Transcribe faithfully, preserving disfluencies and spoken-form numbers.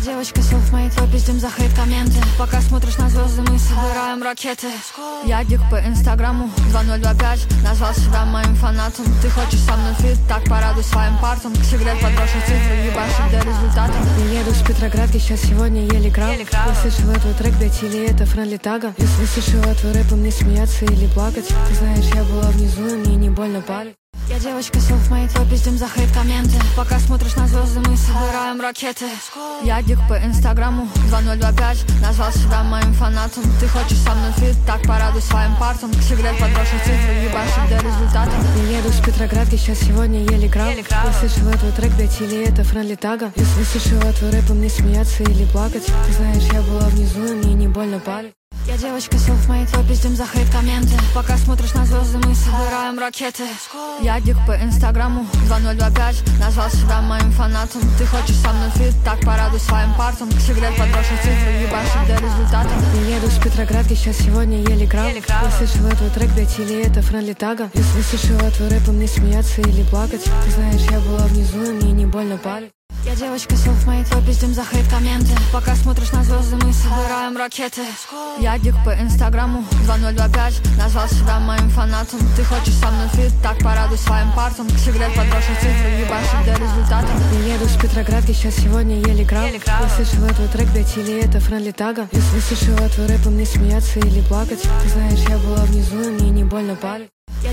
девочка слов, мои твой пиздим за хейт комменты. Пока смотришь на звезды, мы собираем ракеты. Я дик по инстаграму два ноль два пять. Назвал себя моим фанатом. Ты хочешь со мной фит, так порадуй своим парсом. Сигарет подброшу цифры, ебашит до результата. Я еду с Петроградки, сейчас сегодня еле крал. Я слышала твой трек, блять, или это Френли Тага. Если слышала твой рэп, мне смеяться или плакать. Ты знаешь, я была внизу, и мне не больно палить. Я девочка слов, мои твой пиздим за хейт комменты. Пока смотришь на звезды, мы собираем ракеты. Я дик по инстаграму два ноль два пять. Назвал себя моим фанатом. Ты хочешь со мной фит, так порадуй своим парсом. Сигарет подброшу цифры, ебашит до результата. Я еду с Петроградки, сейчас сегодня еле крал. Я слышала твой трек, блять, или это Френли Тага. Если слышала твой рэп, мне смеяться или плакать. Ты знаешь, я была внизу, и мне не больно палить. Я девочка слов, мои твой пиздим за хейт комменты. Пока смотришь на звезды, мы собираем ракеты. Я дик по инстаграму два ноль два пять. Назвал себя моим фанатом. Ты хочешь со мной фит, так порадуй своим парсом. Сигарет подброшу цифры, ебашит до результата. Я еду с Петроградки, сейчас сегодня еле крал. Я слышала твой трек, блять, или это Френли Тага. Если слышала твой рэп, мне смеяться или плакать. Ты знаешь, я была внизу, и мне не больно палить. Я девочка слов, мои твой пиздим за хейт комменты. Пока смотришь на звезды, мы собираем ракеты. Я дик по инстаграму два ноль два пять. Назвал себя моим фанатом. Ты хочешь со мной фит, так порадуй своим парсом. Сигарет подброшу цифры, ебашит до результата. Я еду с Петроградки, сейчас сегодня еле крал. Я слышала твой трек, блять, или это Френли Тага. Если слышала твой рэп, мне смеяться или плакать. Ты знаешь, я была внизу, и мне не больно палить.